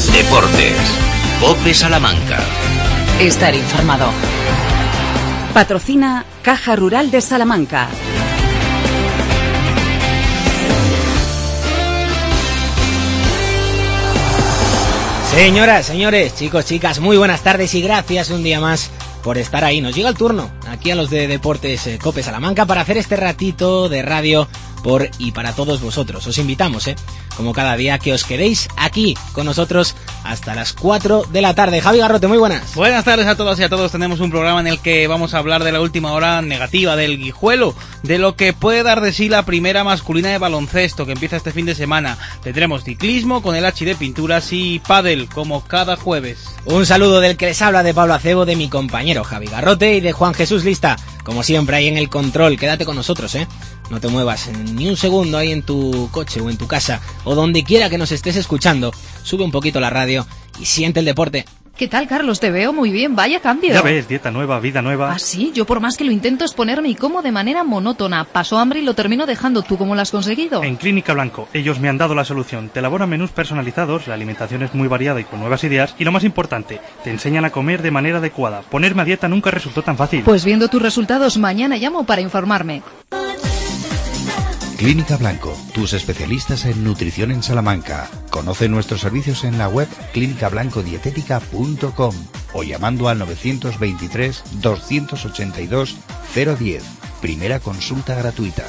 Deportes. COPE Salamanca. Estar informado. Patrocina Caja Rural de Salamanca. Señoras, señores, chicos, chicas, muy buenas tardes y gracias un día más por estar ahí. Nos llega el turno aquí a los de Deportes COPE Salamanca para hacer este ratito de radio por y para todos vosotros. Os invitamos, como cada día, que os quedéis aquí con nosotros hasta las 4 de la tarde. Javi Garrote, muy buenas. Buenas tardes a todos y a todos. Tenemos un programa en el que vamos a hablar de la última hora negativa del Guijuelo, de lo que puede dar de sí la primera masculina de baloncesto que empieza este fin de semana. Tendremos ciclismo con el H de Pinturas y pádel como cada jueves. Un saludo del que les habla, de Pablo Acebo, de mi compañero Javi Garrote y de Juan Jesús Lista. Como siempre, ahí en el control, quédate con nosotros, No te muevas ni un segundo ahí en tu coche o en tu casa o donde quiera que nos estés escuchando. Sube un poquito la radio y siente el deporte. ¿Qué tal, Carlos? Te veo muy bien, vaya cambio. Ya ves, dieta nueva, vida nueva. ¿Ah, sí? Yo por más que lo intento es ponerme y como de manera monótona. Paso hambre y lo termino dejando. ¿Tú cómo lo has conseguido? En Clínica Blanco, ellos me han dado la solución. Te elaboran menús personalizados, la alimentación es muy variada y con nuevas ideas. Y lo más importante, te enseñan a comer de manera adecuada. Ponerme a dieta nunca resultó tan fácil. Pues viendo tus resultados, mañana llamo para informarme. Clínica Blanco, tus especialistas en nutrición en Salamanca. Conoce nuestros servicios en la web clinicablancodietética.com o llamando al 923 282 010. Primera consulta gratuita.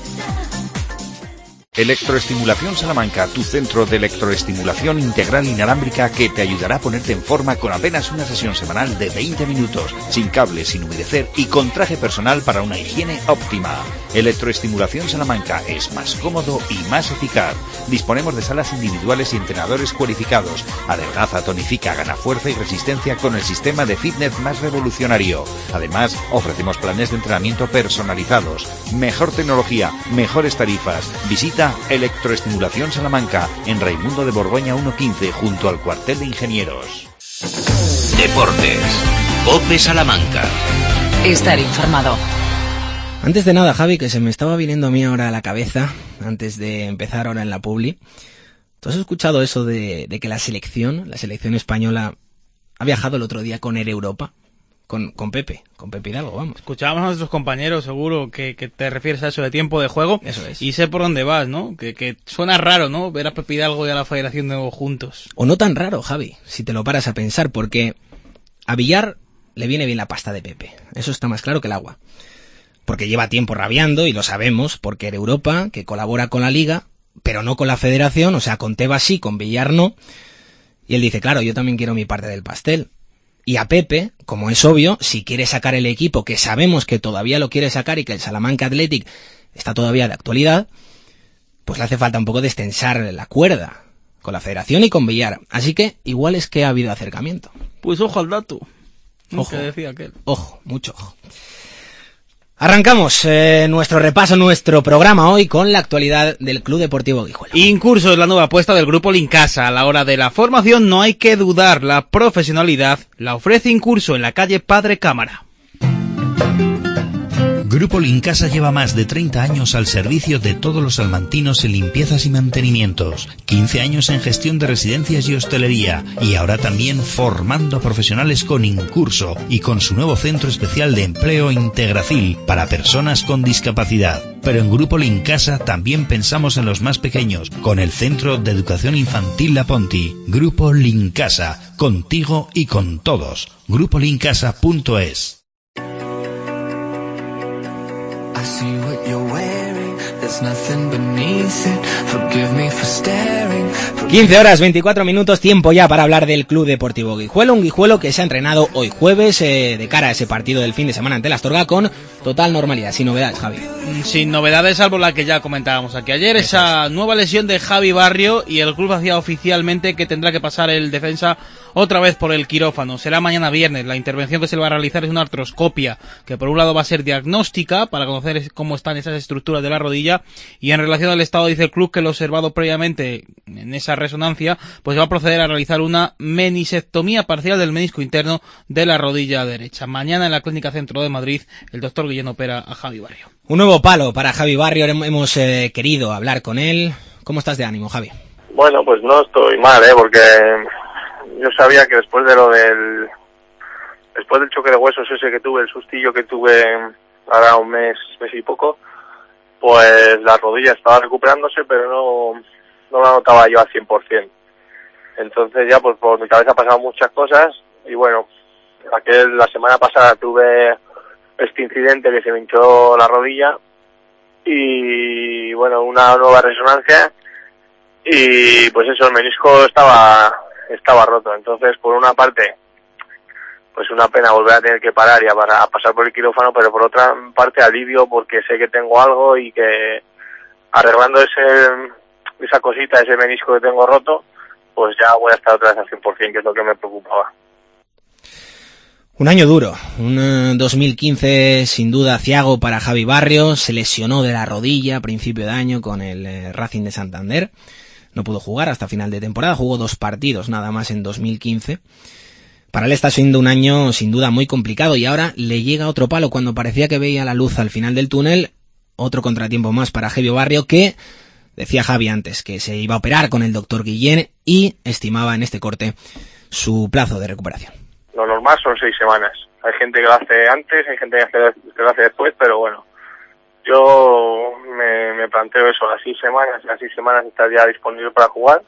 Electroestimulación Salamanca, tu centro de electroestimulación integral inalámbrica que te ayudará a ponerte en forma con apenas una sesión semanal de 20 minutos, sin cables, sin humedecer y con traje personal para una higiene óptima. Electroestimulación Salamanca es más cómodo y más eficaz. Disponemos de salas individuales y entrenadores cualificados. Adelgaza, tonifica, gana fuerza y resistencia con el sistema de fitness más revolucionario. Además, ofrecemos planes de entrenamiento personalizados. Mejor tecnología, mejores tarifas. Visita Electroestimulación Salamanca en Raimundo de Borgoña 115 junto al cuartel de ingenieros. Deportes. COPE Salamanca. Estar informado. Antes de nada, Javi, que se me estaba viniendo a mí ahora a la cabeza, antes de empezar ahora en la publi. ¿Tú has escuchado eso de que la selección española ha viajado el otro día con Air Europa? Con Pepe Hidalgo, vamos. Escuchábamos a nuestros compañeros, seguro que te refieres a eso de tiempo de juego. Eso es. Y sé por dónde vas, ¿no? Que suena raro, ¿no? Ver a Pepe Hidalgo y a la Federación de nuevo juntos. O no tan raro, Javi, si te lo paras a pensar, porque a Villar le viene bien la pasta de Pepe. Eso está más claro que el agua. Porque lleva tiempo rabiando, y lo sabemos, porque Air Europa, que colabora con la Liga, pero no con la Federación, o sea, con Tebas sí, con Villar no. Y él dice, claro, yo también quiero mi parte del pastel. Y a Pepe, como es obvio, si quiere sacar el equipo, que sabemos que todavía lo quiere sacar y que el Salamanca Athletic está todavía de actualidad, pues le hace falta un poco de extensar la cuerda con la Federación y con Villar. Así que igual es que ha habido acercamiento. Pues ojo al dato. Ojo, que decía aquel. Ojo, mucho ojo. Arrancamos nuestro repaso, nuestro programa hoy con la actualidad del Club Deportivo Guijuelo. Incurso es la nueva apuesta del Grupo Lincasa. A la hora de la formación no hay que dudar, la profesionalidad la ofrece Incurso en la calle Padre Cámara. Grupo Lincasa lleva más de 30 años al servicio de todos los salmantinos en limpiezas y mantenimientos, 15 años en gestión de residencias y hostelería, y ahora también formando profesionales con Incurso y con su nuevo centro especial de empleo Integracil para personas con discapacidad. Pero en Grupo Lincasa también pensamos en los más pequeños, con el Centro de Educación Infantil La Ponti. Grupo Lincasa, contigo y con todos. GrupoLincasa.es. I see what you're wearing, there's nothing beneath it, forgive me for staring. 15 horas 24 minutos, tiempo ya para hablar del Club Deportivo Guijuelo, un Guijuelo que se ha entrenado hoy jueves de cara a ese partido del fin de semana ante el Astorga con total normalidad, sin novedades, Javi. Sin novedades, salvo la que ya comentábamos aquí ayer, esa nueva lesión de Javi Barrio, y el club hacía oficialmente que tendrá que pasar el defensa otra vez por el quirófano. Será mañana viernes. La intervención que se le va a realizar es una artroscopia, que por un lado va a ser diagnóstica para conocer cómo están esas estructuras de la rodilla, y en relación al estado dice el club que lo observado previamente en esa resonancia, pues va a proceder a realizar una menisectomía parcial del menisco interno de la rodilla derecha. Mañana en la Clínica Centro de Madrid el doctor Guillén opera a Javi Barrio. Un nuevo palo para Javi Barrio, hemos querido hablar con él. ¿Cómo estás de ánimo, Javi? Bueno, pues no estoy mal, porque yo sabía que después del choque de huesos ese que tuve, el sustillo que tuve ahora un mes y poco, pues la rodilla estaba recuperándose, pero no la notaba yo al 100%. Entonces ya pues por mi cabeza pasaban muchas cosas y bueno, la semana pasada tuve este incidente que se me hinchó la rodilla y bueno, una nueva resonancia y pues eso, el menisco estaba roto. Entonces por una parte pues una pena volver a tener que parar y a pasar por el quirófano, pero por otra parte alivio porque sé que tengo algo y que arreglando esa cosita, ese menisco que tengo roto, pues ya voy a estar otra vez al 100%, que es lo que me preocupaba. Un año duro, un 2015 sin duda aciago para Javi Barrio, se lesionó de la rodilla a principio de año con el Racing de Santander, no pudo jugar hasta final de temporada, jugó 2 partidos nada más en 2015. Para él está siendo un año sin duda muy complicado y ahora le llega otro palo cuando parecía que veía la luz al final del túnel, otro contratiempo más para Javi Barrio que, decía Javi antes, que se iba a operar con el doctor Guillén y estimaba en este corte su plazo de recuperación. Lo normal son 6 semanas. Hay gente que lo hace antes, hay gente que lo hace después, pero bueno, yo me planteo eso, las 6 semanas estar ya disponible para jugar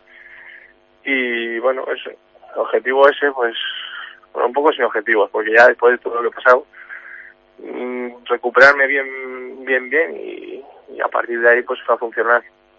y bueno, el objetivo ese pues bueno, un poco sin objetivos, porque ya después de todo lo que he pasado, recuperarme bien y a partir de ahí pues va a funcionar.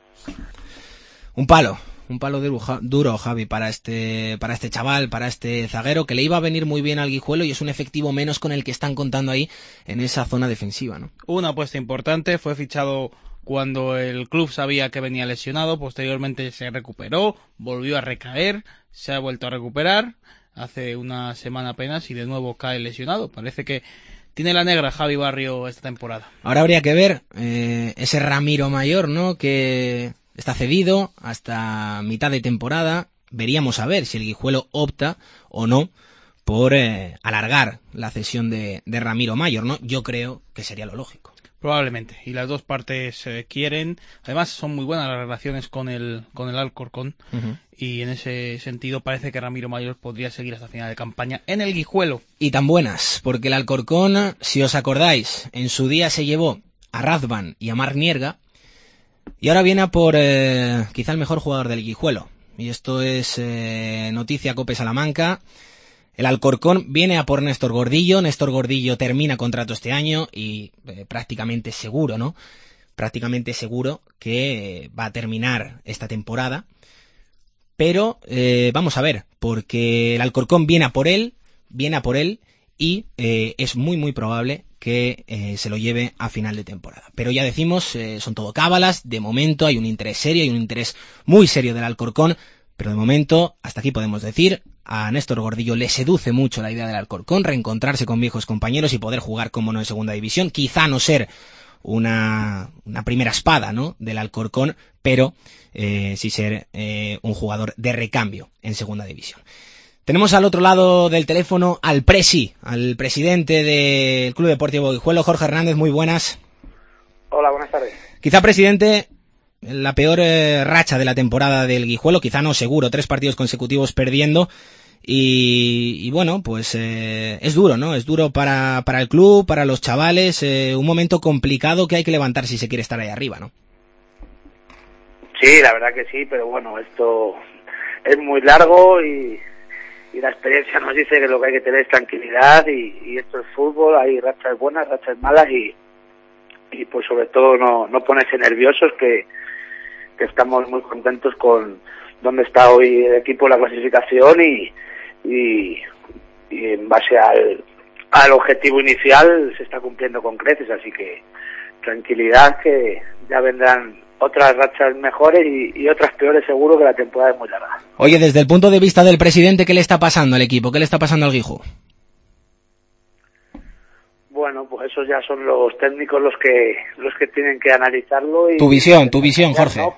Un palo duro, Javi, para este chaval, para este zaguero, que le iba a venir muy bien al Guijuelo y es un efectivo menos con el que están contando ahí en esa zona defensiva, ¿no? Una apuesta importante, fue fichado cuando el club sabía que venía lesionado, posteriormente se recuperó, volvió a recaer, se ha vuelto a recuperar hace una semana apenas y de nuevo cae lesionado. Parece que tiene la negra Javi Barrio esta temporada. Ahora habría que ver ese Ramiro Mayor, ¿no?, que está cedido hasta mitad de temporada. Veríamos a ver si el Guijuelo opta o no por alargar la cesión de Ramiro Mayor, ¿no? Yo creo que sería lo lógico. Probablemente, y las dos partes quieren. Además son muy buenas las relaciones con el Alcorcón, y en ese sentido parece que Ramiro Mayor podría seguir hasta final de campaña en el Guijuelo. Y tan buenas, porque el Alcorcón, si os acordáis, en su día se llevó a Razvan y a Marc Nierga, y ahora viene a por quizá el mejor jugador del Guijuelo. Y esto es noticia Cope Salamanca. El Alcorcón viene a por Néstor Gordillo. Néstor Gordillo termina contrato este año y prácticamente seguro, ¿no? Prácticamente seguro que va a terminar esta temporada. Pero vamos a ver, porque el Alcorcón viene a por él y es muy probable que se lo lleve a final de temporada. Pero ya decimos, son todo cábalas. De momento hay un interés serio, hay un interés muy serio del Alcorcón. Pero de momento, hasta aquí podemos decir, a Néstor Gordillo le seduce mucho la idea del Alcorcón, reencontrarse con viejos compañeros y poder jugar, como no, en segunda división. Quizá no ser una primera espada, ¿no?, del Alcorcón, pero sí ser un jugador de recambio en segunda división. Tenemos al otro lado del teléfono al presidente del Club Deportivo Guijuelo, Jorge Hernández. Muy buenas. Hola, buenas tardes. Quizá, presidente, la peor racha de la temporada del Guijuelo, quizá no, seguro, 3 partidos consecutivos perdiendo y bueno, pues es duro, ¿no? Es duro para el club, para los chavales, un momento complicado que hay que levantar si se quiere estar ahí arriba, ¿no? Sí, la verdad que sí, pero bueno, esto es muy largo y la experiencia nos dice que lo que hay que tener es tranquilidad y esto es fútbol, hay rachas buenas, rachas malas y pues sobre todo no ponerse nerviosos, que estamos muy contentos con donde está hoy el equipo, la clasificación y en base al objetivo inicial se está cumpliendo con creces, así que tranquilidad, que ya vendrán otras rachas mejores y otras peores seguro, que la temporada es muy larga. Oye, desde el punto de vista del presidente, ¿qué le está pasando al equipo? ¿Qué le está pasando al Guijú? Bueno, pues esos ya son los técnicos los que tienen que analizarlo. Y tu visión, Jorge. No,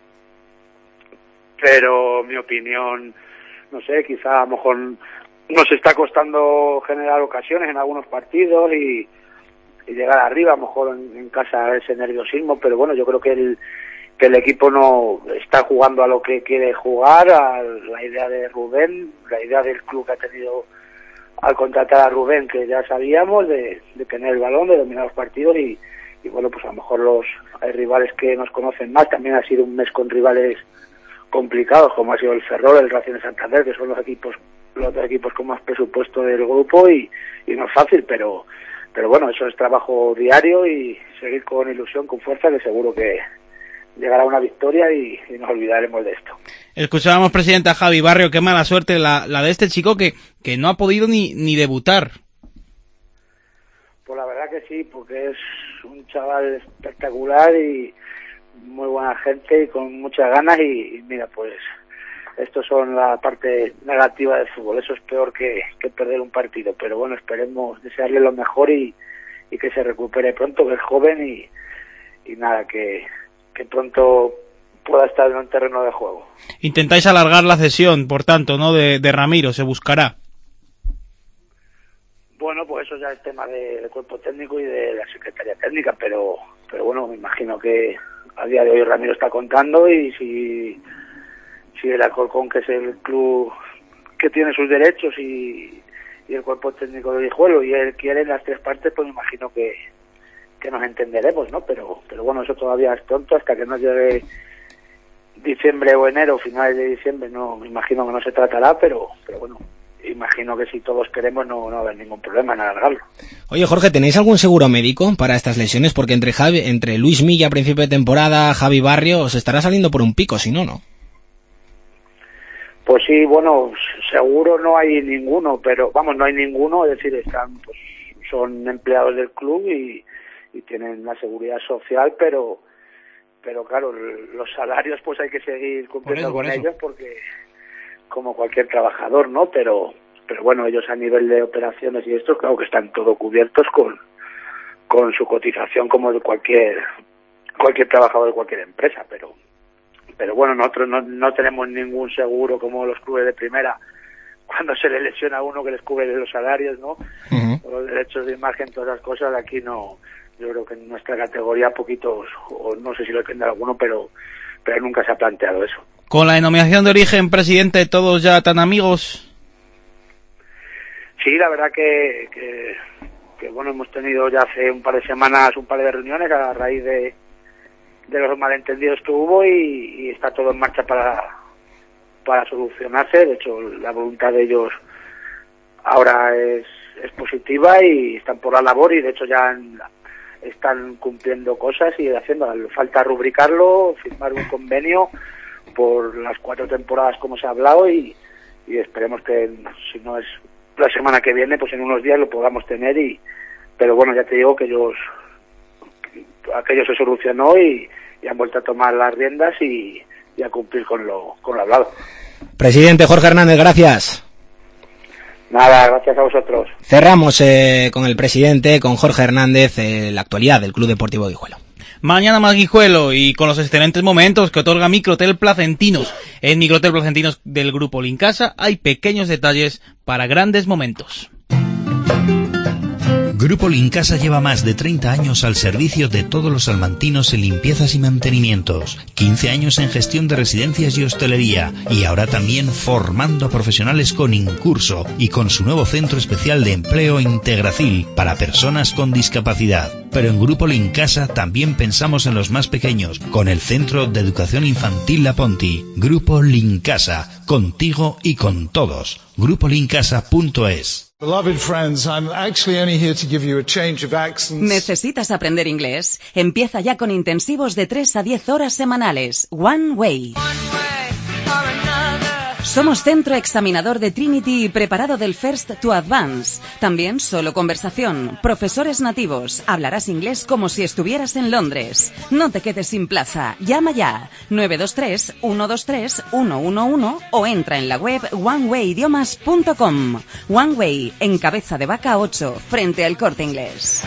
pero mi opinión, no sé, quizá a lo mejor nos está costando generar ocasiones en algunos partidos y llegar arriba, a lo mejor en casa ese nerviosismo, pero bueno, yo creo que el equipo no está jugando a lo que quiere jugar, a la idea de Rubén, la idea del club que ha tenido al contratar a Rubén, que ya sabíamos, de tener el balón, de dominar los partidos y bueno, pues a lo mejor hay rivales que nos conocen más. También ha sido un mes con rivales complicados, como ha sido el Ferrol, el Racing de Santander, que son los dos equipos con más presupuesto del grupo y no es fácil, pero bueno, eso es trabajo diario y seguir con ilusión, con fuerza, que seguro que llegará una victoria y nos olvidaremos de esto. Escuchábamos, presidente, a Javi Barrio. Qué mala suerte la de este chico que no ha podido ni debutar. Pues la verdad que sí, porque es un chaval espectacular y muy buena gente y con muchas ganas y mira, pues estos son la parte negativa del fútbol. Eso es peor que perder un partido, pero bueno, esperemos desearle lo mejor y que se recupere pronto, que es joven y nada, que pronto pueda estar en un terreno de juego. Intentáis alargar la cesión, por tanto, ¿no? De Ramiro, se buscará. Bueno, pues eso ya es tema del cuerpo técnico y de la secretaría técnica, pero bueno, me imagino que a día de hoy Ramiro está contando y si el Alcorcón, que es el club que tiene sus derechos y el cuerpo técnico de Guijuelo y él quiere las tres partes, pues me imagino que nos entenderemos, ¿no? Pero bueno, eso todavía es pronto, hasta que no llegue diciembre o enero, finales de diciembre, no, me imagino que no se tratará, pero bueno, imagino que si todos queremos no va a haber ningún problema en alargarlo. Oye, Jorge, ¿tenéis algún seguro médico para estas lesiones? Porque entre Luis Milla a principio de temporada, Javi Barrio, os estará saliendo por un pico, si no. Pues sí, bueno, seguro no hay ninguno, pero vamos, no hay ninguno, es decir, son empleados del club y tienen la seguridad social, pero claro, los salarios pues hay que seguir cumpliendo con ellos porque como cualquier trabajador, ¿no? Pero bueno, ellos a nivel de operaciones y esto, claro que están todo cubiertos con su cotización como de cualquier trabajador de cualquier empresa, pero bueno, nosotros no tenemos ningún seguro como los clubes de primera cuando se le lesiona a uno que les cubre los salarios, ¿no? Uh-huh. Los derechos de imagen, todas las cosas, aquí no. Yo creo que en nuestra categoría poquitos, o no sé si lo tendrá alguno, pero nunca se ha planteado eso. Con la denominación de origen, presidente, ¿todos ya tan amigos? Sí, la verdad que bueno, hemos tenido ya hace un par de semanas un par de reuniones a raíz de los malentendidos que hubo y está todo en marcha para solucionarse. De hecho, la voluntad de ellos ahora es positiva y están por la labor y de hecho ya están cumpliendo cosas y haciendo. Falta rubricarlo, firmar un convenio por las 4 temporadas como se ha hablado y esperemos que si no es la semana que viene, pues en unos días lo podamos tener pero bueno, ya te digo que aquello se solucionó y han vuelto a tomar las riendas y a cumplir con lo hablado. Presidente Jorge Hernández, gracias. Nada, gracias a vosotros. Cerramos con el presidente, con Jorge Hernández, la actualidad del Club Deportivo Guijuelo. Mañana más Guijuelo y con los excelentes momentos que otorga Microtel Placentinos. En Microtel Placentinos del Grupo Lincasa hay pequeños detalles para grandes momentos. Grupo Lincasa lleva más de 30 años al servicio de todos los salmantinos en limpiezas y mantenimientos, 15 años en gestión de residencias y hostelería y ahora también formando a profesionales con Incurso y con su nuevo centro especial de empleo Integracil para personas con discapacidad. Pero en Grupo Lincasa también pensamos en los más pequeños, con el Centro de Educación Infantil La Ponti. Grupo Lincasa, contigo y con todos. GrupoLincasa.es. ¿Necesitas aprender inglés? Empieza ya con intensivos de 3 a 10 horas semanales. One Way. Somos centro examinador de Trinity y preparado del First to Advance. También solo conversación, profesores nativos. Hablarás inglés como si estuvieras en Londres. No te quedes sin plaza. Llama ya 923-123-111 o entra en la web onewaydiomas.com. One Way, en Cabeza de Vaca 8, frente al Corte Inglés.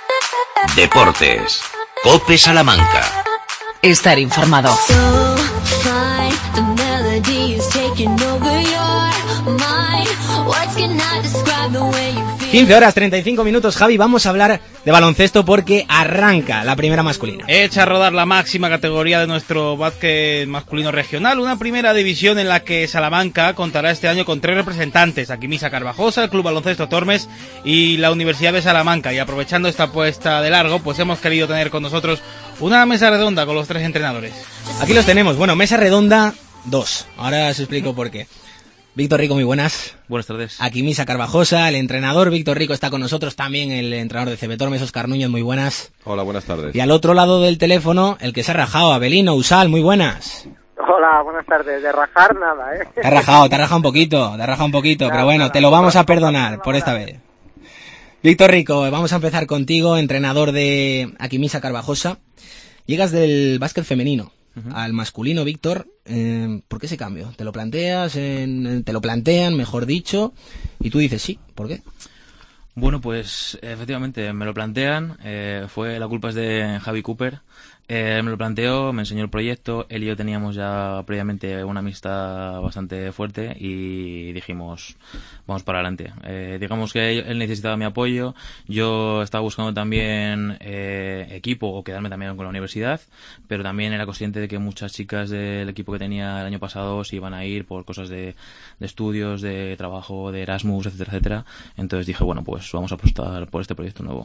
Deportes. COPE Salamanca. Estar informado. fine. The melody is taking over your mind. Words cannot describe the way you feel. 15 horas 35 minutos, Javi, vamos a hablar de baloncesto porque arranca la primera masculina. Echa a rodar la máxima categoría de nuestro básquet masculino regional, una primera división en la que Salamanca contará este año con 3 representantes, Aquimisa Carvajosa, el Club Baloncesto Tormes y la Universidad de Salamanca. Y aprovechando esta puesta de largo, pues hemos querido tener con nosotros una mesa redonda con los 3 entrenadores. Aquí los tenemos, bueno, mesa redonda 2, ahora os explico por qué. Víctor Rico, muy buenas. Buenas tardes. Aquimisa Carvajosa, el entrenador Víctor Rico está con nosotros, también el entrenador de CB Tormes, Óscar Núñez, muy buenas. Hola, buenas tardes. Y al otro lado del teléfono, el que se ha rajado, Abelino Usal, muy buenas. Hola, buenas tardes. De rajar nada, ¿eh? Te ha rajado un poquito, pero bueno, te lo vamos a perdonar por esta vez. Víctor Rico, vamos a empezar contigo, entrenador de Aquimisa Carvajosa. Llegas del básquet femenino al masculino, Víctor. ¿Por qué ese cambio? ¿Te lo planteas? ¿Te lo plantean, mejor dicho? Y tú dices sí, ¿por qué? Bueno, pues efectivamente me lo plantean. La culpa es de Javi Cooper. Me lo planteó, me enseñó el proyecto. Él y yo teníamos ya previamente una amistad bastante fuerte y dijimos, vamos para adelante. Digamos que él necesitaba mi apoyo. Yo estaba buscando también equipo o quedarme también con la universidad, pero también era consciente de que muchas chicas del equipo que tenía el año pasado se iban a ir por cosas de estudios, de trabajo, de Erasmus, etcétera, etcétera. Entonces dije, bueno, pues vamos a apostar por este proyecto nuevo.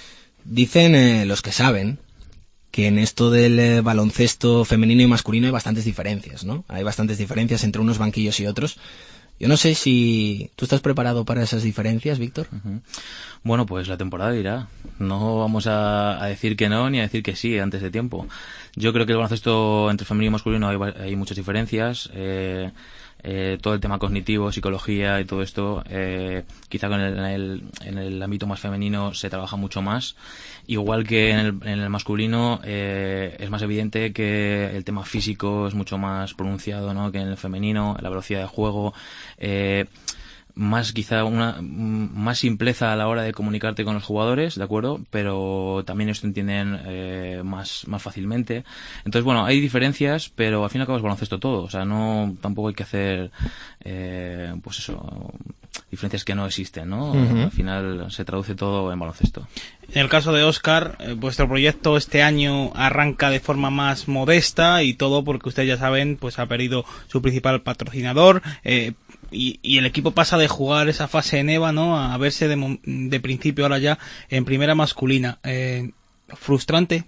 Dicen los que saben que en esto del baloncesto femenino y masculino hay bastantes diferencias, ¿no? Hay bastantes diferencias entre unos banquillos y otros. Yo no sé si tú estás preparado para esas diferencias, Víctor. Bueno, pues la temporada dirá. No vamos a decir que no ni a decir que sí antes de tiempo. Yo creo que el baloncesto entre femenino y masculino hay muchas diferencias. Todo el tema cognitivo, psicología y todo esto, quizá en el ámbito más femenino se trabaja mucho más. Igual que en el masculino es más evidente que el tema físico es mucho más pronunciado, ¿no?, que en el femenino, la velocidad de juego, más simpleza a la hora de comunicarte con los jugadores, ¿de acuerdo? Pero también ellos te entienden más fácilmente. Entonces, bueno, hay diferencias, pero al fin y al cabo es baloncesto todo. O sea, tampoco hay que hacer, pues eso, diferencias que no existen, ¿no? Al final se traduce todo en baloncesto. En el caso de Óscar, vuestro proyecto este año arranca de forma más modesta y todo porque ustedes ya saben, pues ha perdido su principal patrocinador, y el equipo pasa de jugar esa fase en EVA, ¿no?, a verse de principio ahora ya en primera masculina. ¿Frustrante?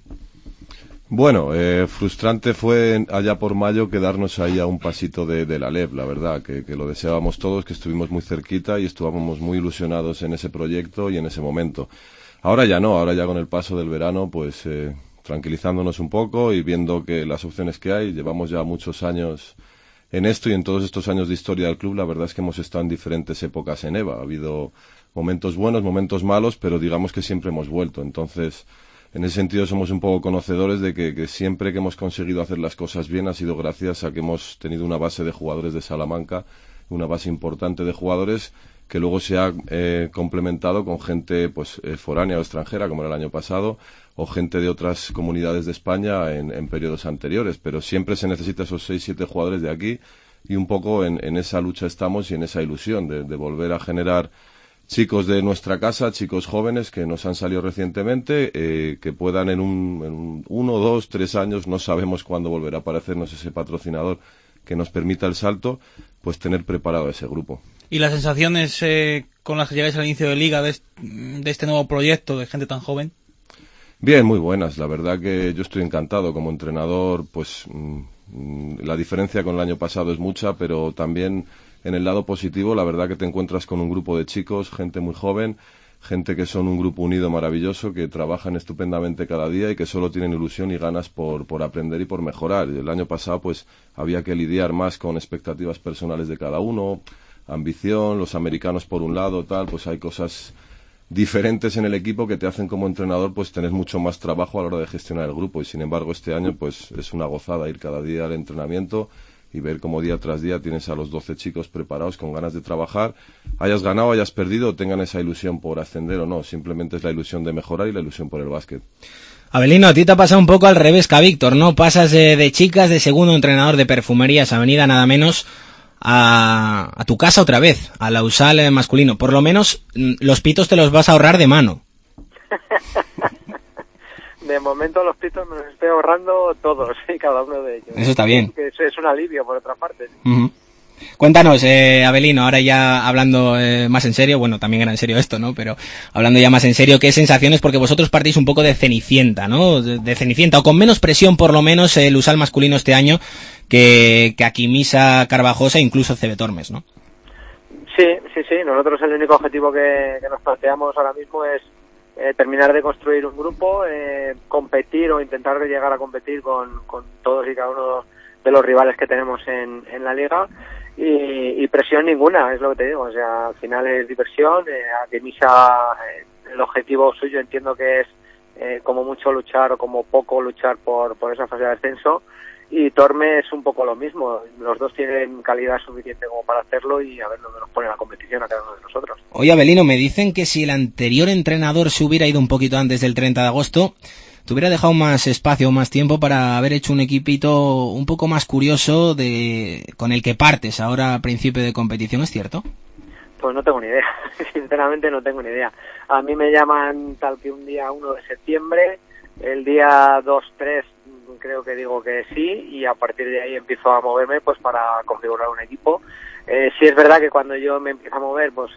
Bueno, frustrante fue allá por mayo quedarnos ahí a un pasito de la LEB, la verdad, que lo deseábamos todos, que estuvimos muy cerquita y estuvimos muy ilusionados en ese proyecto y en ese momento. Ahora ya no, ahora ya con el paso del verano, pues tranquilizándonos un poco y viendo que las opciones que hay, llevamos ya muchos años en esto y en todos estos años de historia del club, la verdad es que hemos estado en diferentes épocas en EVA. Ha habido momentos buenos, momentos malos, pero digamos que siempre hemos vuelto. Entonces, en ese sentido somos un poco conocedores de que siempre que hemos conseguido hacer las cosas bien ha sido gracias a que hemos tenido una base de jugadores de Salamanca, una base importante de jugadores que luego se ha complementado con gente pues foránea o extranjera, como era el año pasado, o gente de otras comunidades de España en periodos anteriores, pero siempre se necesita esos 6-7 jugadores de aquí y un poco en esa lucha estamos y en esa ilusión de volver a generar chicos de nuestra casa, chicos jóvenes que nos han salido recientemente, que puedan en 1, 2, 3 años, no sabemos cuándo volverá a aparecernos ese patrocinador que nos permita el salto, pues tener preparado ese grupo. ¿Y las sensaciones con las que llegáis al inicio de liga de este nuevo proyecto de gente tan joven? Bien, muy buenas. La verdad que yo estoy encantado como entrenador, pues la diferencia con el año pasado es mucha, pero también en el lado positivo, la verdad que te encuentras con un grupo de chicos, gente muy joven, gente que son un grupo unido maravilloso, que trabajan estupendamente cada día y que solo tienen ilusión y ganas por aprender y por mejorar. El año pasado pues había que lidiar más con expectativas personales de cada uno, ambición, los americanos por un lado, tal, pues hay cosas diferentes en el equipo que te hacen como entrenador pues tener mucho más trabajo a la hora de gestionar el grupo, y sin embargo este año pues es una gozada ir cada día al entrenamiento y ver cómo día tras día tienes a los 12 chicos preparados con ganas de trabajar, hayas ganado, hayas perdido, tengan esa ilusión por ascender o no, simplemente es la ilusión de mejorar y la ilusión por el básquet. Abelino, a ti te ha pasado un poco al revés que a Víctor, ¿no? Pasas de chicas, de segundo entrenador de Perfumerías Avenida, nada menos, a tu casa otra vez, a la USAL masculino. Por lo menos los pitos te los vas a ahorrar de mano. De momento los pitos me los estoy ahorrando todos y cada uno de ellos. Eso está bien. Eso es un alivio, por otra parte. Uh-huh. Cuéntanos, Abelino, ahora ya hablando más en serio, bueno, también era en serio esto, ¿no? Pero hablando ya más en serio, ¿qué sensaciones? Porque vosotros partís un poco de Cenicienta, ¿no? De Cenicienta, o con menos presión por lo menos el USAL masculino este año que Aquimisa, Carvajosa e incluso CB Tormes, ¿no? Sí. Nosotros el único objetivo que nos planteamos ahora mismo es terminar de construir un grupo, competir o intentar llegar a competir con todos y cada uno de los rivales que tenemos en la liga. Y presión ninguna, es lo que te digo, o sea, al final es diversión. Aquimisa, el objetivo suyo entiendo que es como mucho luchar o como poco luchar por esa fase de ascenso, y Tormes es un poco lo mismo, los dos tienen calidad suficiente como para hacerlo y a ver dónde nos pone la competición a cada uno de nosotros. Oye, Abelino, me dicen que si el anterior entrenador se hubiera ido un poquito antes del 30 de agosto, te hubiera dejado más espacio, más tiempo para haber hecho un equipito un poco más curioso con el que partes ahora a principio de competición, ¿es cierto? Pues no tengo ni idea, sinceramente no tengo ni idea. A mí me llaman tal que un día 1 de septiembre, el día 2-3 creo que digo que sí, y a partir de ahí empiezo a moverme pues para configurar un equipo. Sí es verdad que cuando yo me empiezo a mover, pues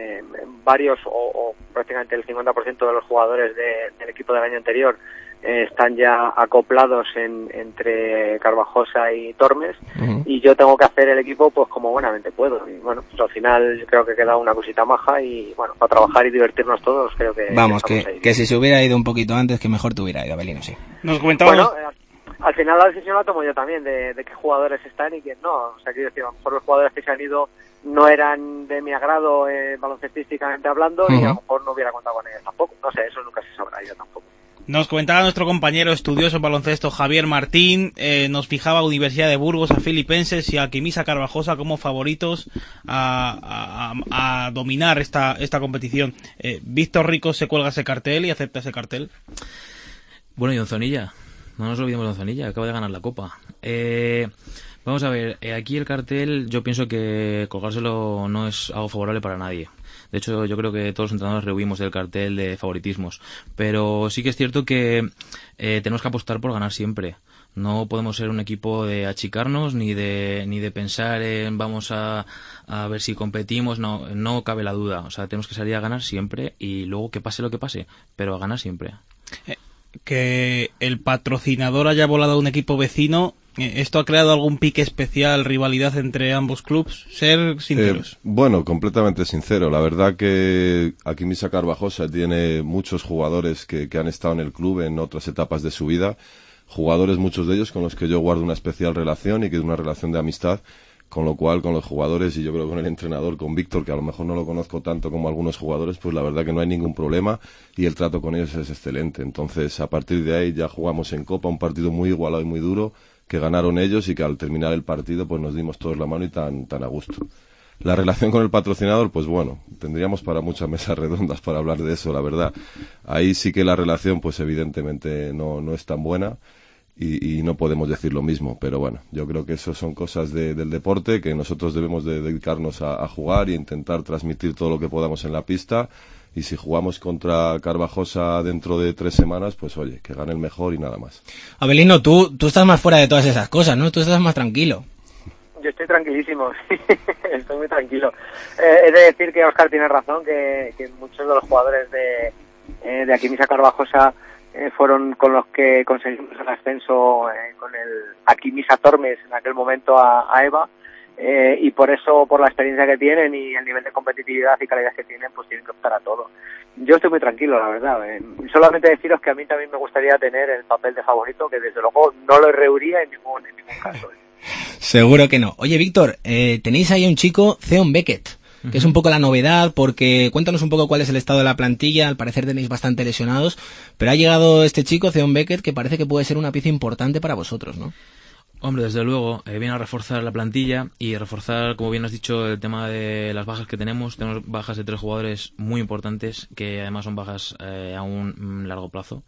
varios o prácticamente el 50% de los jugadores del equipo del año anterior están ya acoplados entre Carvajosa y Tormes, uh-huh. Y yo tengo que hacer el equipo pues como buenamente puedo, y bueno, pues al final yo creo que queda una cosita maja y bueno, para trabajar y divertirnos todos creo que vamos, que si se hubiera ido un poquito antes, que mejor te hubiera ido, Abelino, sí. Nos comentábamos... Bueno, al final la decisión la tomo yo también de qué jugadores están y quién no. O sea, quiero decir, a lo mejor los jugadores que se han ido no eran de mi agrado baloncestísticamente hablando, uh-huh. Y a lo mejor no hubiera contado con ellos tampoco. No sé, eso nunca se sabrá, yo tampoco. Nos comentaba nuestro compañero estudioso en baloncesto Javier Martín, nos fijaba a Universidad de Burgos, a Filipenses y a Aquimisa Carvajosa como favoritos a dominar esta competición. ¿Víctor Rico se cuelga ese cartel y acepta ese cartel? Bueno, y Onzonilla. No nos olvidemos de Onzonilla, acaba de ganar la Copa. Vamos a ver, aquí el cartel, yo pienso que colgárselo no es algo favorable para nadie. De hecho, yo creo que todos los entrenadores rehuimos del cartel de favoritismos. Pero sí que es cierto que tenemos que apostar por ganar siempre. No podemos ser un equipo de achicarnos ni de pensar en vamos a ver si competimos. No cabe la duda. O sea, tenemos que salir a ganar siempre y luego que pase lo que pase, pero a ganar siempre. Que el patrocinador haya volado a un equipo vecino, ¿esto ha creado algún pique especial, rivalidad entre ambos clubes? Ser sinceros. Bueno, completamente sincero. La verdad que Aquimisa Carvajosa tiene muchos jugadores que han estado en el club en otras etapas de su vida. Jugadores, muchos de ellos, con los que yo guardo una especial relación y que es una relación de amistad. Con lo cual, con los jugadores y yo creo con el entrenador, con Víctor, que a lo mejor no lo conozco tanto como algunos jugadores, pues la verdad que no hay ningún problema y el trato con ellos es excelente. Entonces, a partir de ahí ya jugamos en Copa un partido muy igualado y muy duro, que ganaron ellos y que al terminar el partido pues nos dimos todos la mano y tan a gusto. La relación con el patrocinador, pues bueno, tendríamos para muchas mesas redondas para hablar de eso, la verdad. Ahí sí que la relación, pues evidentemente no es tan buena. Y no podemos decir lo mismo, pero bueno, yo creo que eso son cosas del deporte, que nosotros debemos de dedicarnos a jugar y intentar transmitir todo lo que podamos en la pista, y si jugamos contra Carvajosa dentro de 3 semanas, pues oye, que gane el mejor y nada más. Abelino, tú estás más fuera de todas esas cosas, ¿no? Tú estás más tranquilo. Yo estoy tranquilísimo, estoy muy tranquilo. He de decir que Óscar tiene razón, que muchos de los jugadores de Aquimisa Carvajosa fueron con los que conseguimos el ascenso con el Aquimisa Tormes en aquel momento a EVA, y por eso, por la experiencia que tienen y el nivel de competitividad y calidad que tienen, pues tienen que optar a todo. Yo estoy muy tranquilo, la verdad. Solamente deciros que a mí también me gustaría tener el papel de favorito, que desde luego no lo rehuiría en ningún caso. Seguro que no. Oye, Víctor, tenéis ahí a un chico, Theon Beckett, que es un poco la novedad, porque cuéntanos un poco cuál es el estado de la plantilla. Al parecer tenéis bastante lesionados, pero ha llegado este chico, Theon Beckett, que parece que puede ser una pieza importante para vosotros, ¿no? Hombre, desde luego, viene a reforzar la plantilla y reforzar, como bien has dicho, el tema de las bajas que tenemos. Tenemos bajas de 3 jugadores muy importantes, que además son bajas a un largo plazo.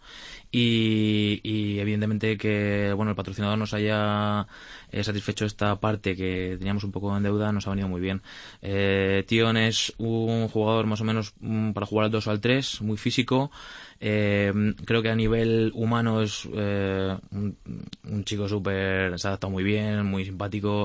Y evidentemente que bueno, el patrocinador nos haya satisfecho esta parte que teníamos un poco en deuda, nos ha venido muy bien. Tion es un jugador más o menos para jugar al 2 o al 3, muy físico. Creo que a nivel humano es un chico súper, se ha adaptado muy bien, muy simpático,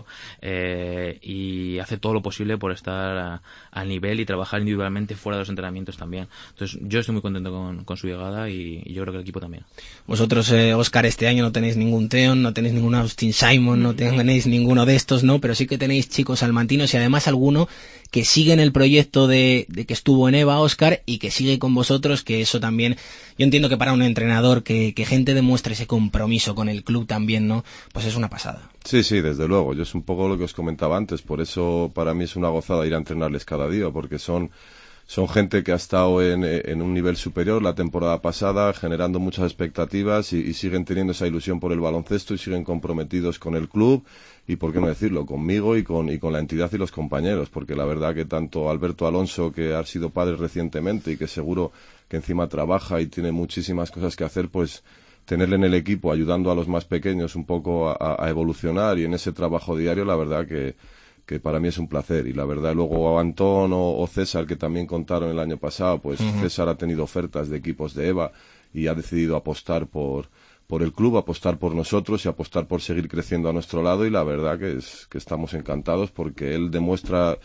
y hace todo lo posible por estar al nivel y trabajar individualmente fuera de los entrenamientos también. Entonces yo estoy muy contento con su llegada y yo creo que el equipo también. Vosotros, Óscar, este año no tenéis ningún Theon, no tenéis ningún Austin Simon, no tenéis ninguno de estos, ¿no? Pero sí que tenéis chicos salmantinos y además alguno que sigue en el proyecto de que estuvo en EVA, Óscar, y que sigue con vosotros, que eso también, yo entiendo que para un entrenador que gente demuestre ese compromiso con el club también, ¿no? Pues es una pasada. Sí, desde luego. Yo es un poco lo que os comentaba antes, por eso para mí es una gozada ir a entrenarles cada día, porque son gente que ha estado en un nivel superior la temporada pasada, generando muchas expectativas y siguen teniendo esa ilusión por el baloncesto y siguen comprometidos con el club y, por qué no decirlo, conmigo y con la entidad y los compañeros, porque la verdad que tanto Alberto Alonso, que ha sido padre recientemente y que seguro que encima trabaja y tiene muchísimas cosas que hacer, pues tenerle en el equipo ayudando a los más pequeños un poco a evolucionar y en ese trabajo diario, la verdad que para mí es un placer. Y la verdad, luego Antón o César, que también contaron el año pasado, pues César ha tenido ofertas de equipos de EVA y ha decidido apostar por el club, apostar por nosotros y apostar por seguir creciendo a nuestro lado, y la verdad que estamos encantados porque él demuestra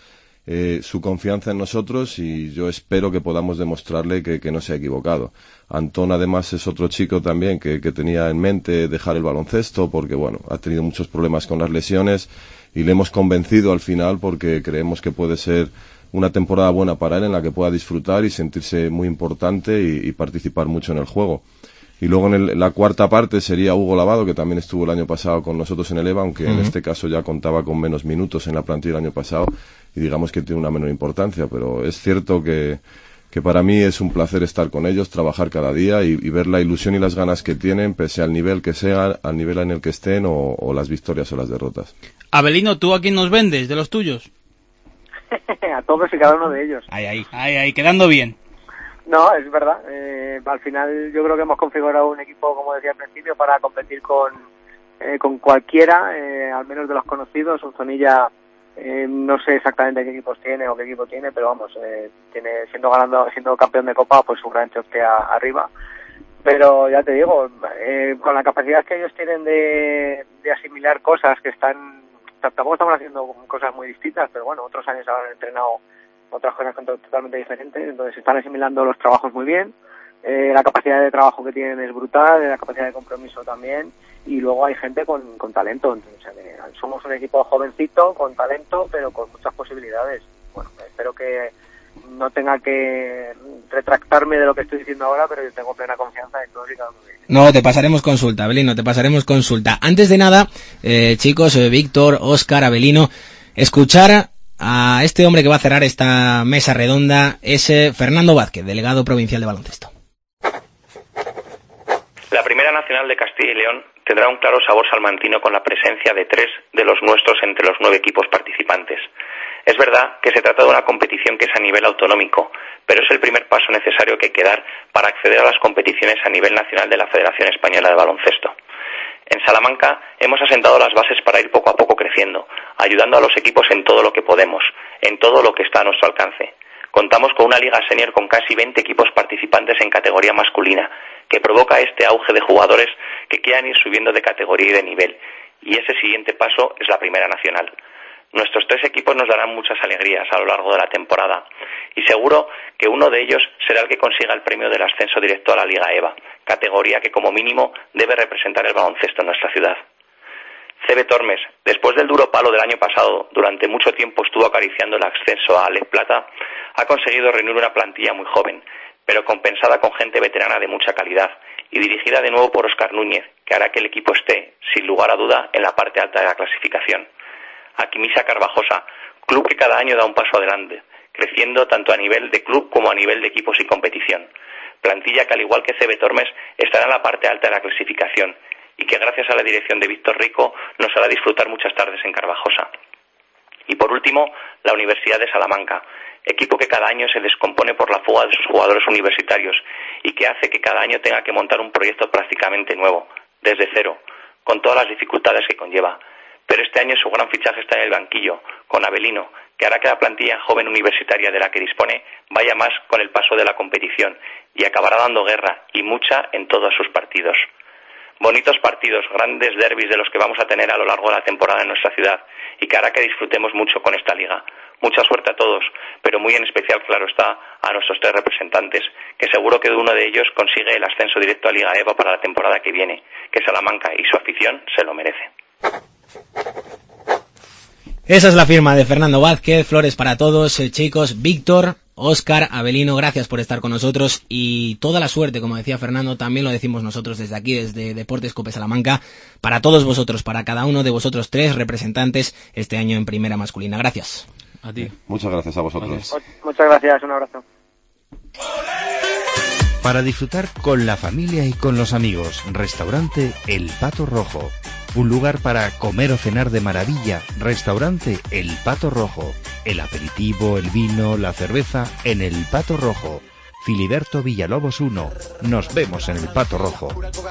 su confianza en nosotros y yo espero que podamos demostrarle que no se ha equivocado. Antón además es otro chico también que tenía en mente dejar el baloncesto porque bueno, ha tenido muchos problemas con las lesiones y le hemos convencido al final porque creemos que puede ser una temporada buena para él en la que pueda disfrutar y sentirse muy importante y participar mucho en el juego. Y luego en la cuarta parte sería Hugo Lavado, que también estuvo el año pasado con nosotros en el EVA, aunque en este caso ya contaba con menos minutos en la plantilla el año pasado y digamos que tiene una menor importancia, pero es cierto que para mí es un placer estar con ellos, trabajar cada día y ver la ilusión y las ganas que tienen, pese al nivel que sea, al nivel en el que estén o las victorias o las derrotas. Abelino, ¿tú a quién nos vendes de los tuyos? A todos y cada uno de ellos. Ahí, quedando bien. No, es verdad. Al final yo creo que hemos configurado un equipo, como decía al principio, para competir con cualquiera, al menos de los conocidos. Unzonilla, no sé exactamente qué equipos tiene o qué equipo tiene, pero vamos, siendo campeón de Copa, pues seguramente opte arriba. Pero ya te digo, con la capacidad que ellos tienen de asimilar cosas que tampoco estamos haciendo cosas muy distintas, pero bueno, otros años han entrenado otras cosas totalmente diferentes, entonces están asimilando los trabajos muy bien, la capacidad de trabajo que tienen es brutal, la capacidad de compromiso también, y luego hay gente con talento, entonces somos un equipo jovencito, con talento, pero con muchas posibilidades. Bueno, espero que no tenga que retractarme de lo que estoy diciendo ahora, pero yo tengo plena confianza en todos y cada uno de ellos. No, te pasaremos consulta, Abelino, te pasaremos consulta. Antes de nada, chicos, Víctor, Óscar, Abelino, escuchar a este hombre que va a cerrar esta mesa redonda es Fernando Vázquez, delegado provincial de baloncesto. La Primera Nacional de Castilla y León tendrá un claro sabor salmantino con la presencia de 3 de los nuestros entre los 9 equipos participantes. Es verdad que se trata de una competición que es a nivel autonómico, pero es el primer paso necesario que hay que dar para acceder a las competiciones a nivel nacional de la Federación Española de Baloncesto. En Salamanca hemos asentado las bases para ir poco a poco creciendo, ayudando a los equipos en todo lo que podemos, en todo lo que está a nuestro alcance. Contamos con una liga senior con casi 20 equipos participantes en categoría masculina, que provoca este auge de jugadores que quieran ir subiendo de categoría y de nivel, y ese siguiente paso es la Primera Nacional. Nuestros 3 equipos nos darán muchas alegrías a lo largo de la temporada y seguro que uno de ellos será el que consiga el premio del ascenso directo a la Liga EVA, categoría que como mínimo debe representar el baloncesto en nuestra ciudad. CB Tormes, después del duro palo del año pasado, durante mucho tiempo estuvo acariciando el ascenso a Lez Plata, ha conseguido reunir una plantilla muy joven, pero compensada con gente veterana de mucha calidad y dirigida de nuevo por Óscar Núñez, que hará que el equipo esté, sin lugar a duda, en la parte alta de la clasificación. Aquimisa Carvajosa, club que cada año da un paso adelante, creciendo tanto a nivel de club como a nivel de equipos y competición. Plantilla que, al igual que CB Tormes, estará en la parte alta de la clasificación y que gracias a la dirección de Víctor Rico nos hará disfrutar muchas tardes en Carvajosa. Y por último, la Universidad de Salamanca, equipo que cada año se descompone por la fuga de sus jugadores universitarios y que hace que cada año tenga que montar un proyecto prácticamente nuevo, desde cero, con todas las dificultades que conlleva. Pero este año su gran fichaje está en el banquillo, con Avelino, que hará que la plantilla joven universitaria de la que dispone vaya más con el paso de la competición y acabará dando guerra, y mucha, en todos sus partidos. Bonitos partidos, grandes derbis de los que vamos a tener a lo largo de la temporada en nuestra ciudad y que hará que disfrutemos mucho con esta liga. Mucha suerte a todos, pero muy en especial, claro está, a nuestros 3 representantes, que seguro que uno de ellos consigue el ascenso directo a Liga EVA para la temporada que viene, que Salamanca y su afición se lo merecen. Esa es la firma de Fernando Vázquez. Flores para todos, chicos. Víctor, Óscar, Avelino, gracias por estar con nosotros y toda la suerte, como decía Fernando, también lo decimos nosotros desde aquí, desde Deportes Cope Salamanca, para todos vosotros, para cada uno de vosotros 3 representantes este año en primera masculina. Gracias. A ti. Muchas gracias a vosotros. Gracias. Muchas gracias, un abrazo. Para disfrutar con la familia y con los amigos, restaurante El Pato Rojo. Un lugar para comer o cenar de maravilla, restaurante El Pato Rojo. El aperitivo, el vino, la cerveza en El Pato Rojo. Filiberto Villalobos 1. Nos vemos en El Pato Rojo.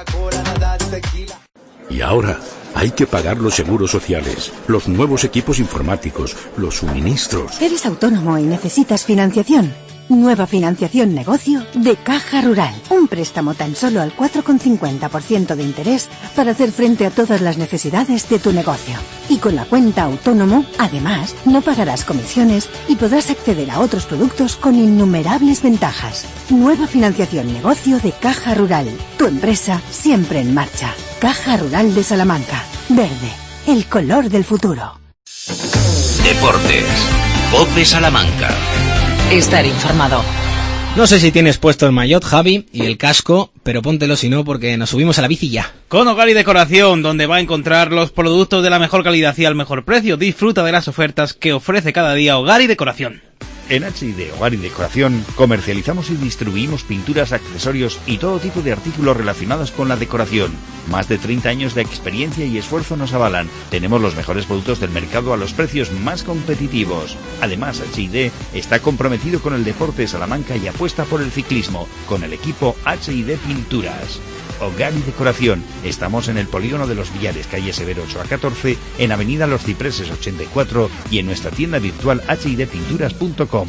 Y ahora hay que pagar los seguros sociales, los nuevos equipos informáticos, los suministros. ¿Eres autónomo y necesitas financiación? Nueva financiación negocio de Caja Rural. Un préstamo tan solo al 4,50% de interés para hacer frente a todas las necesidades de tu negocio. Y con la cuenta autónomo, además, no pagarás comisiones y podrás acceder a otros productos con innumerables ventajas. Nueva financiación negocio de Caja Rural. Tu empresa siempre en marcha. Caja Rural de Salamanca. Verde, el color del futuro. Deportes. Cope Salamanca. Estar informado. No sé si tienes puesto el maillot, Javi, y el casco, pero póntelo si no, porque nos subimos a la bici ya. Con Hogar y Decoración, donde va a encontrar los productos de la mejor calidad y al mejor precio. Disfruta de las ofertas que ofrece cada día Hogar y Decoración. En H&D Hogar y Decoración comercializamos y distribuimos pinturas, accesorios y todo tipo de artículos relacionados con la decoración. Más de 30 años de experiencia y esfuerzo nos avalan. Tenemos los mejores productos del mercado a los precios más competitivos. Además, H&D está comprometido con el deporte de Salamanca y apuesta por el ciclismo, con el equipo H&D Pinturas. Hogar y Decoración. Estamos en el Polígono de los Villares, calle Severo 8 a 14, en Avenida Los Cipreses 84 y en nuestra tienda virtual hidpinturas.com.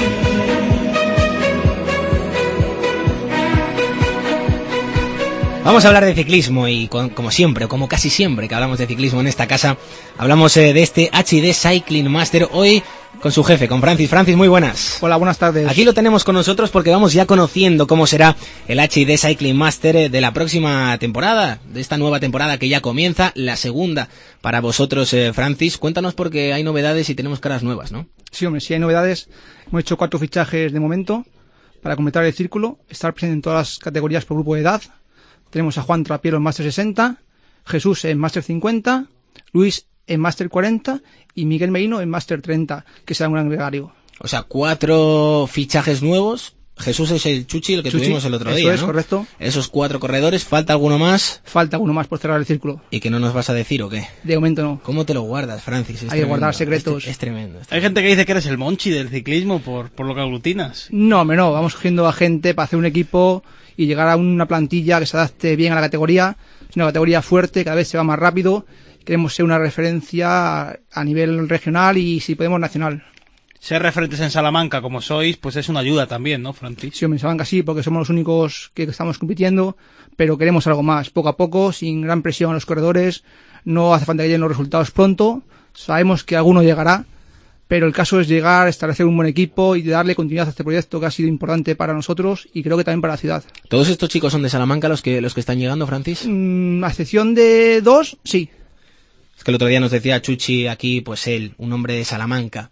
Vamos a hablar de ciclismo y como siempre, o como casi siempre que hablamos de ciclismo en esta casa, hablamos de este H&D Cycling Master hoy con su jefe, con Francis. Francis, muy buenas. Hola, buenas tardes. Aquí lo tenemos con nosotros porque vamos ya conociendo cómo será el H&D Cycling Master de la próxima temporada, de esta nueva temporada que ya comienza, la segunda para vosotros, Francis. Cuéntanos porque hay novedades y tenemos caras nuevas, ¿no? Sí, hombre, sí hay novedades. Hemos hecho 4 fichajes de momento para completar el círculo, estar presente en todas las categorías por grupo de edad. Tenemos a Juan Trapiero en Máster 60, Jesús en Máster 50, Luis en Máster 40 y Miguel Merino en Máster 30, que será un gran gregario. O sea, 4 fichajes nuevos. Jesús es el Chuchi, el que tuvimos el otro día, ¿no? Eso es, correcto. Esos 4 corredores, ¿falta alguno más? Falta alguno más por cerrar el círculo. ¿Y que no nos vas a decir o qué? De momento no. ¿Cómo te lo guardas, Francis? Hay que guardar secretos. Es tremendo. Hay gente que dice que eres el Monchi del ciclismo por lo que aglutinas. No, hombre, no. Vamos cogiendo a gente para hacer un equipo y llegar a una plantilla que se adapte bien a la categoría. Es una categoría fuerte, cada vez se va más rápido. Queremos ser una referencia a nivel regional y, si podemos, nacional. Ser referentes en Salamanca como sois, pues es una ayuda también, ¿no, Francis? Sí, en Salamanca sí, porque somos los únicos que estamos compitiendo, pero queremos algo más, poco a poco, sin gran presión a los corredores. No hace falta que lleguen los resultados pronto. Sabemos que alguno llegará, pero el caso es llegar, establecer un buen equipo y darle continuidad a este proyecto que ha sido importante para nosotros y creo que también para la ciudad. ¿Todos estos chicos son de Salamanca los que están llegando, Francis? A excepción de 2, sí. Es que el otro día nos decía Chuchi aquí, pues él, un hombre de Salamanca,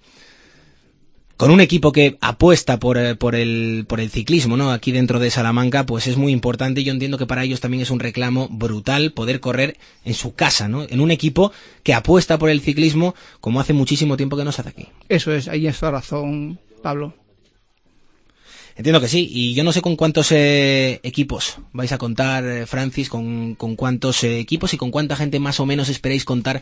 con un equipo que apuesta por el ciclismo, ¿no? Aquí dentro de Salamanca, pues es muy importante. Yo entiendo que para ellos también es un reclamo brutal poder correr en su casa, ¿no? En un equipo que apuesta por el ciclismo como hace muchísimo tiempo que no se hace aquí. Eso es, ahí es la razón, Pablo. Entiendo que sí, y yo no sé con cuántos equipos vais a contar, Francis, con cuántos equipos y con cuánta gente más o menos esperáis contar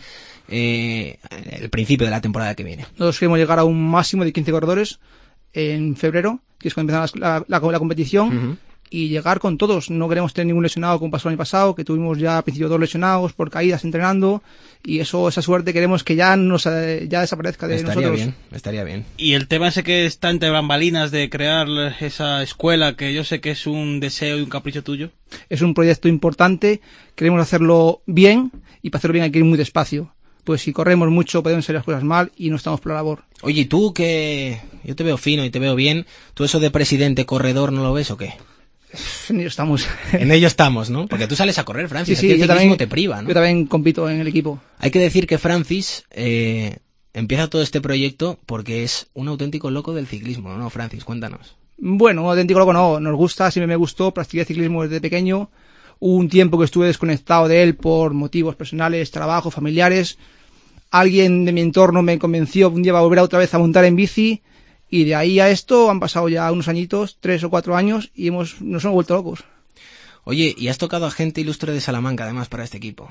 el principio de la temporada que viene. Nosotros queremos llegar a un máximo de 15 corredores en febrero, que es cuando empieza la competición, y llegar con todos. No queremos tener ningún lesionado como pasó el año pasado, que tuvimos ya al principio 2 lesionados por caídas entrenando, y esa suerte queremos que ya desaparezca de nosotros. Estaría bien. Y el tema ese que está entre bambalinas de crear esa escuela, que yo sé que es un deseo y un capricho tuyo. Es un proyecto importante, queremos hacerlo bien, y para hacerlo bien hay que ir muy despacio. Pues si corremos mucho podemos hacer las cosas mal y no estamos por la labor. Oye, ¿y tú que yo te veo fino y te veo bien, tú eso de presidente corredor no lo ves o qué? En ello estamos. En ello estamos, ¿no? Porque tú sales a correr, Francis. Sí, aquí el yo ciclismo también, te priva, ¿no? Yo también compito en el equipo. Hay que decir que Francis empieza todo este proyecto porque es un auténtico loco del ciclismo, ¿no, Francis? Cuéntanos. Bueno, auténtico loco no. Nos gusta, siempre me gustó. Practiqué ciclismo desde pequeño. Hubo un tiempo que estuve desconectado de él por motivos personales, trabajo, familiares. Alguien de mi entorno me convenció un día a volver otra vez a montar en bici. Y de ahí a esto han pasado ya unos añitos, 3 o 4 años, y nos hemos vuelto locos. Oye, y has tocado a gente ilustre de Salamanca, además, para este equipo.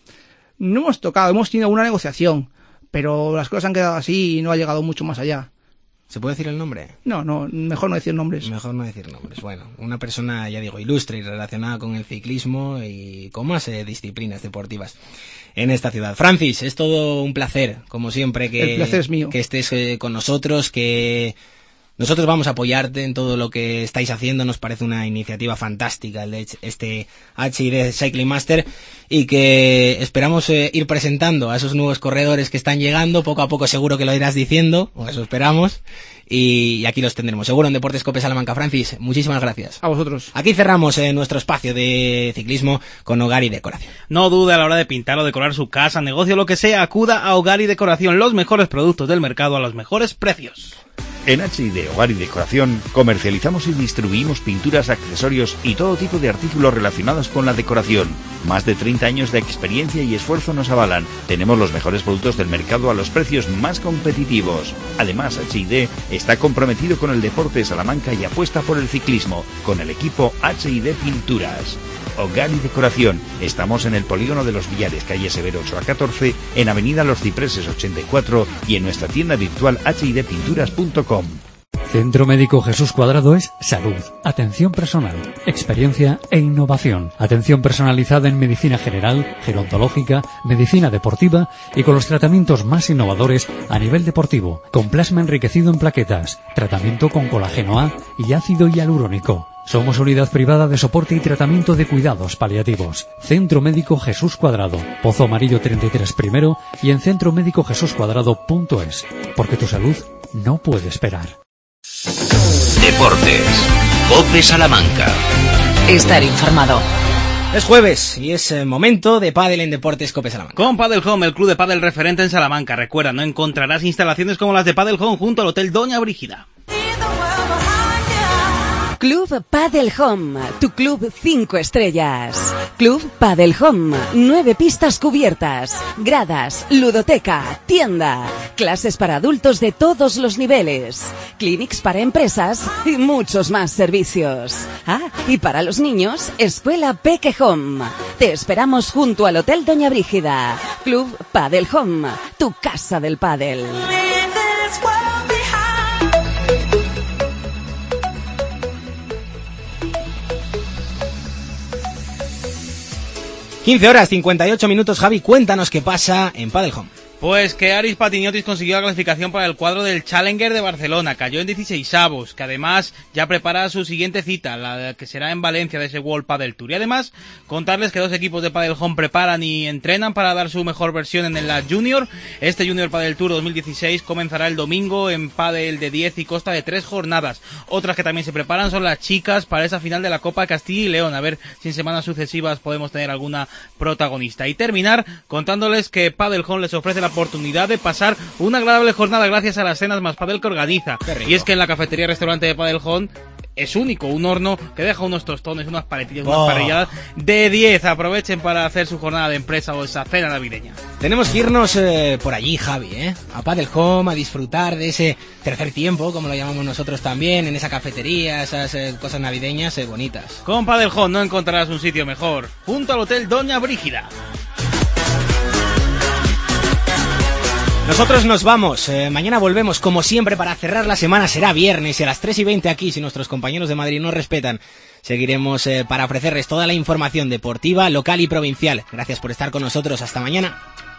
No hemos tocado, hemos tenido una negociación, pero las cosas han quedado así y no ha llegado mucho más allá. ¿Se puede decir el nombre? No, mejor no decir nombres. Mejor no decir nombres. Bueno, una persona, ya digo, ilustre y relacionada con el ciclismo y con más disciplinas deportivas en esta ciudad. Francis, es todo un placer, como siempre, el placer es mío. Que estés con nosotros, que nosotros vamos a apoyarte en todo lo que estáis haciendo. Nos parece una iniciativa fantástica el de este HID Cycling Master, y que esperamos ir presentando a esos nuevos corredores que están llegando. Poco a poco seguro que lo irás diciendo, o eso esperamos, y aquí los tendremos seguro en Deportes Cope Salamanca. Francis, muchísimas gracias. A vosotros. Aquí cerramos nuestro espacio de ciclismo con Hogar y Decoración. No dude a la hora de pintar o decorar su casa, negocio, lo que sea, acuda a Hogar y Decoración, los mejores productos del mercado a los mejores precios. En HID Hogar y Decoración comercializamos y distribuimos pinturas, accesorios y todo tipo de artículos relacionados con la decoración. Más de 30 años de experiencia y esfuerzo nos avalan. Tenemos los mejores productos del mercado a los precios más competitivos. Además, HID está comprometido con el deporte de Salamanca y apuesta por el ciclismo, con el equipo HID Pinturas. Hogar y Decoración. Estamos en el Polígono de los Villares, calle Severo 8 a 14, en Avenida Los Cipreses 84 y en nuestra tienda virtual hidpinturas.com. Centro Médico Jesús Cuadrado es salud, atención personal, experiencia e innovación. Atención personalizada en medicina general, gerontológica, medicina deportiva y con los tratamientos más innovadores a nivel deportivo, con plasma enriquecido en plaquetas, tratamiento con colágeno A y ácido hialurónico. Somos unidad privada de soporte y tratamiento de cuidados paliativos. Centro Médico Jesús Cuadrado, Pozo Amarillo 33 primero y en centromedicojesuscuadrado.es. Porque tu salud no puede esperar. Deportes. Cope Salamanca. Estar informado. Es jueves y es momento de pádel en Deportes Cope Salamanca. Con Padel Home, el club de pádel referente en Salamanca. Recuerda, no encontrarás instalaciones como las de Padel Home junto al Hotel Doña Brígida. Club Padel Home, tu club 5 estrellas. Club Padel Home, 9 pistas cubiertas, gradas, ludoteca, tienda, clases para adultos de todos los niveles, clinics para empresas y muchos más servicios. Ah, y para los niños, Escuela Peque Home. Te esperamos junto al Hotel Doña Brígida. Club Padel Home, tu casa del pádel. 15 horas 58 minutos, Javi, cuéntanos qué pasa en Padel Home. Pues que Aris Patiniotis consiguió la clasificación para el cuadro del Challenger de Barcelona, cayó en 16avos, que además ya prepara su siguiente cita, la que será en Valencia de ese World Padel Tour. Y además, contarles que 2 equipos de Padel Home preparan y entrenan para dar su mejor versión en la Junior. Este Junior Padel Tour 2016 comenzará el domingo en Padel de 10 y consta de 3 jornadas. Otras que también se preparan son las chicas para esa final de la Copa Castilla y León, a ver si en semanas sucesivas podemos tener alguna protagonista. Y terminar contándoles que Padel Home les ofrece la oportunidad de pasar una agradable jornada gracias a las cenas más Padel que organiza. Y es que en la cafetería restaurante de Padel Home es único, un horno que deja unos tostones, unas paletillas, unas parrilladas de 10. Aprovechen para hacer su jornada de empresa o esa cena navideña. Tenemos que irnos por allí, Javi, a Padel Home, a disfrutar de ese tercer tiempo, como lo llamamos nosotros también, en esa cafetería, esas cosas navideñas bonitas. Con Padel Home no encontrarás un sitio mejor, junto al Hotel Doña Brígida. Nosotros nos vamos, mañana volvemos como siempre para cerrar la semana, será viernes y a las 3:20 aquí, si nuestros compañeros de Madrid nos respetan, seguiremos para ofrecerles toda la información deportiva, local y provincial. Gracias por estar con nosotros, hasta mañana.